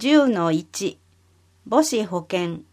10-1 母子保険。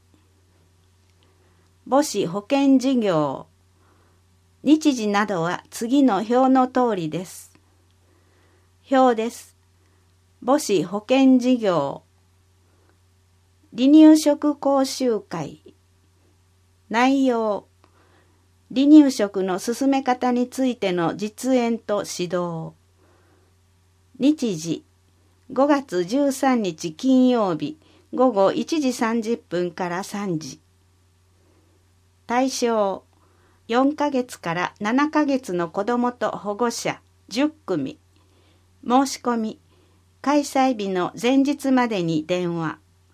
母子保険事業。日時などは次の表の通りです。表です。母子保険事業。離乳食講習会。内容。離乳食の進め方についての実演と指導。日時。5月13日金曜日午後1時30分から3時。対象。4ヶ月から7ヶ月の子どもと保護者10組。申し込み。開催日の前日までに電話。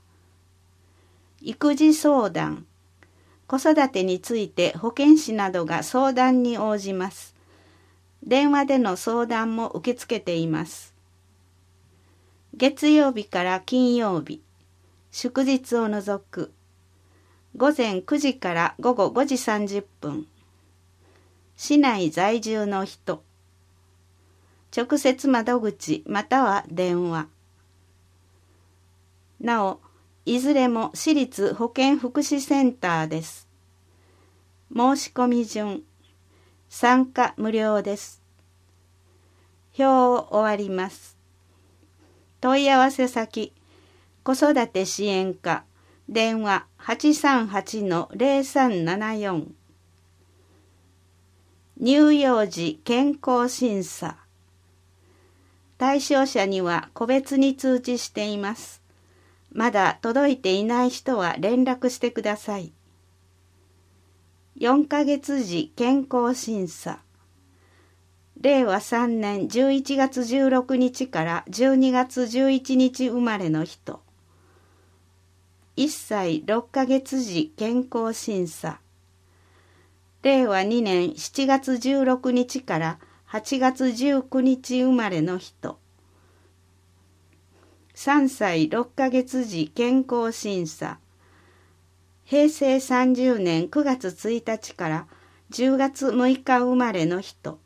育児相談。子育てについて保健師などが相談に応じます。電話での相談も受け付けています。月曜日から金曜日、祝日を除く。午前9時から午後5時30分。市内在住の人。直接窓口または電話。なお、いずれも私立保健福祉センターです。申し込み順。参加無料です。表を終わります。問い合わせ先。子育て支援課。電話 838-0374。乳幼児健康審査。対象者には個別に通知しています。まだ届いていない人は連絡してください。4ヶ月時健康審査。令和3年11月16日から12月11日生まれの人。1歳6ヶ月時健康審査。令和2年7月16日から8月19日生まれの人。3歳6ヶ月時健康審査。平成30年9月1日から10月6日生まれの人。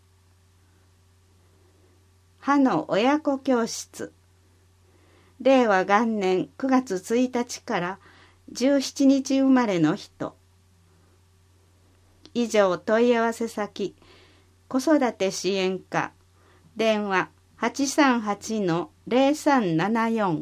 歯の親子教室。令和元年9月1日から17日生まれの人。以上問い合わせ先。子育て支援課。電話 838-0374。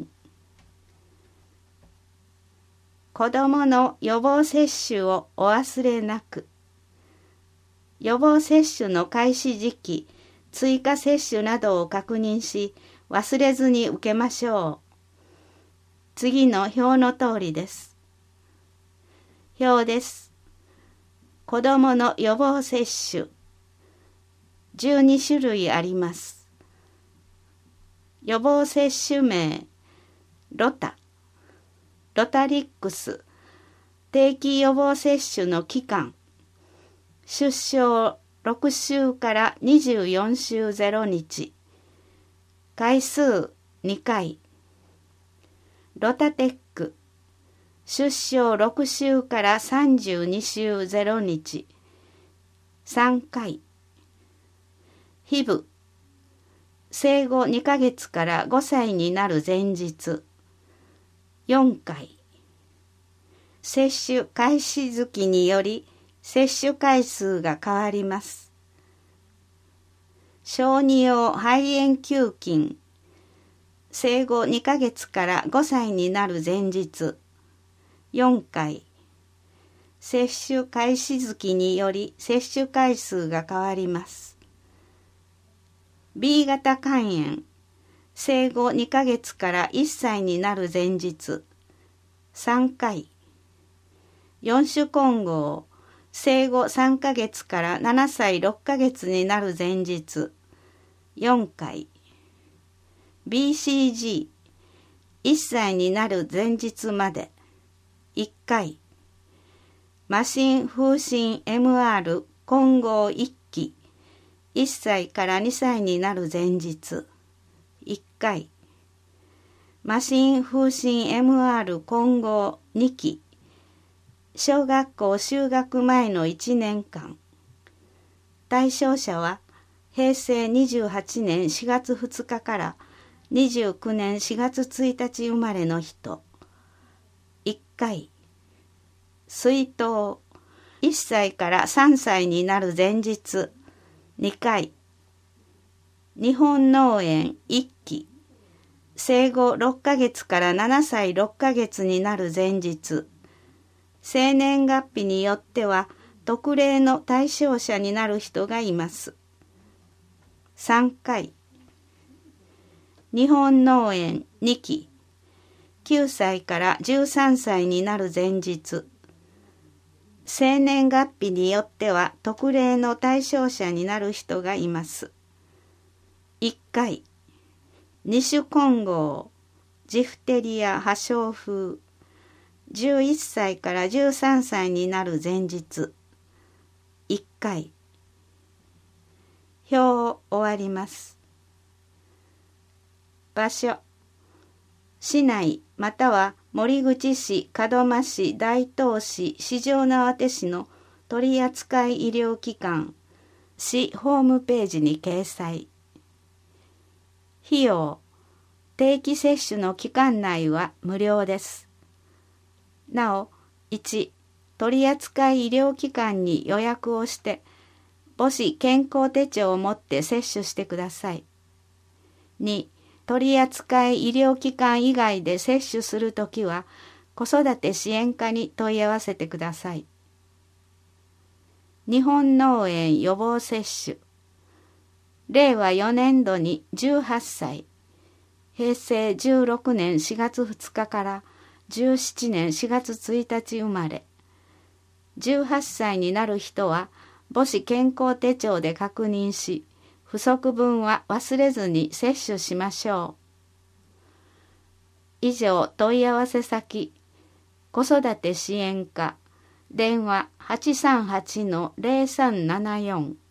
子どもの予防接種をお忘れなく。予防接種の開始時期、追加接種などを確認し、忘れずに受けましょう。次の表の通りです。表です。子どもの予防接種。12種類あります。予防接種名。ロタリックス。定期予防接種の期間。出生6週から24週0日。回数2回。ロタテック。出生6週から32週0日。3回。ヒブ。生後2ヶ月から5歳になる前日。4回。接種開始月により接種回数が変わります。小児用肺炎球菌。生後2ヶ月から5歳になる前日。4回。接種開始月により接種回数が変わります。B 型肝炎。生後2ヶ月から1歳になる前日。3回。4種混合。生後3ヶ月から7歳6ヶ月になる前日。4回。BCG。1歳になる前日まで。1回。麻疹風疹 MR 混合1期。1歳から2歳になる前日。1回。麻疹風疹 MR 混合2期。小学校就学前の1年間。対象者は平成28年4月2日から 29年4月1日生まれの人。1回、水筒、1歳から3歳になる前日。2回、日本脳炎1期、生後6ヶ月から7歳6ヶ月になる前日。生年月日によっては特例の対象者になる人がいます。3回、日本脳炎2期、9歳から13歳になる前日。生年月日によっては特例の対象者になる人がいます。1回、二種混合、ジフテリア破傷風、11歳から13歳になる前日。1回。表を終わります。場所、市内または守口市、門真市、大東市、四条畷市の取扱医療機関、市ホームページに掲載。費用、定期接種の期間内は無料です。なお、1、取扱医療機関に予約をして、母子健康手帳を持って接種してください。2、取扱医療機関以外で接種するときは、子育て支援課に問い合わせてください。日本脳炎予防接種。令和4年度に18歳、平成16年4月2日から17年4月1日生まれ。18歳になる人は母子健康手帳で確認し、不足分は忘れずに接種しましょう。以上、問い合わせ先、子育て支援課、電話838-0374